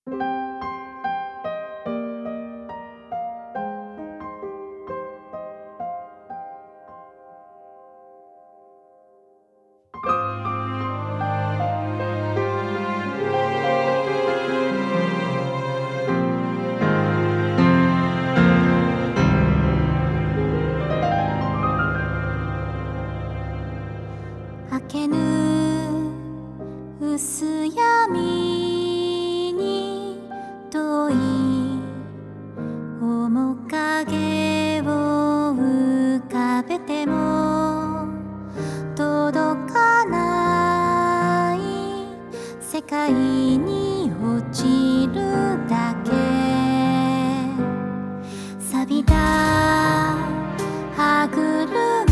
明けぬ薄闇に遠い面影を浮かべても届かない世界に落ちるだけ。錆びた歯車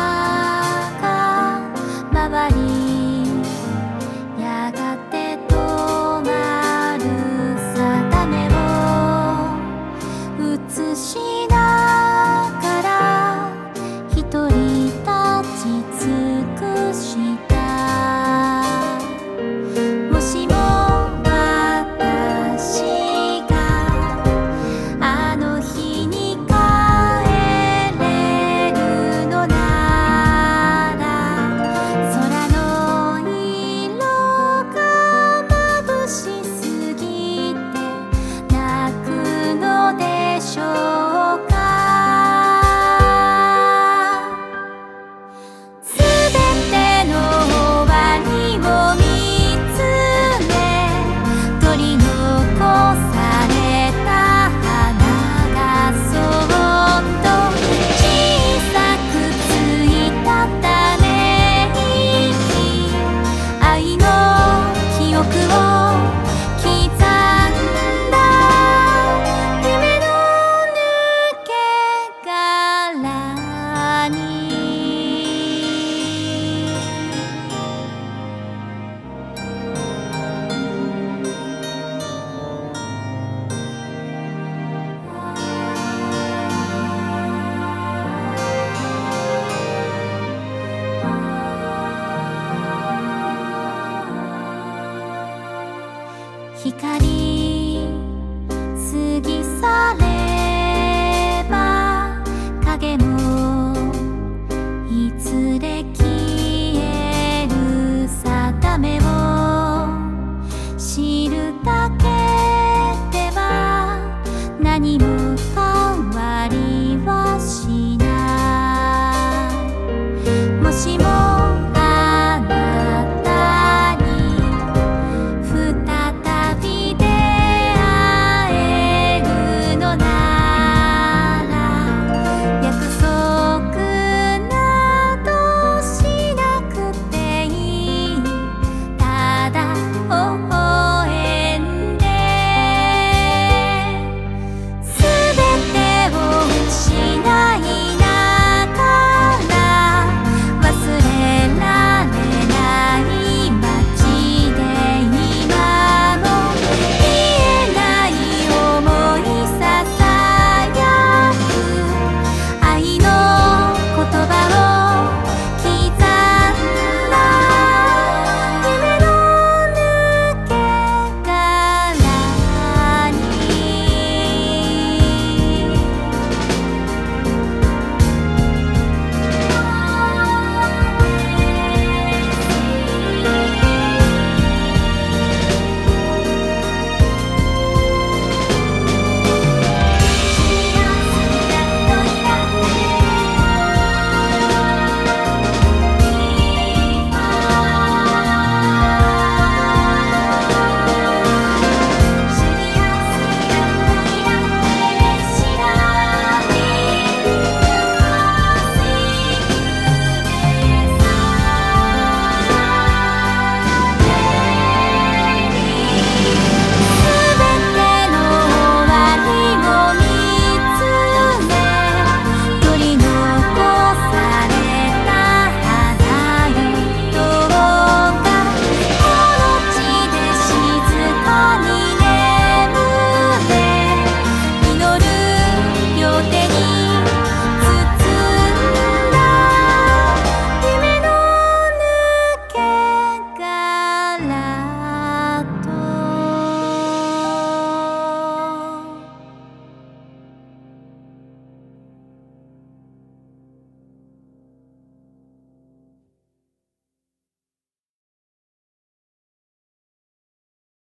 が回りやがて止まる定めを映しながら一人立ち尽くした。もしも私があの日に帰れるのなら、空の色が眩しすぎて泣くのでしょうか。すべての終わりを見つめ取り残された花がそっと小さくついたため息、愛の記憶を刻んだ夢の抜け殻に。光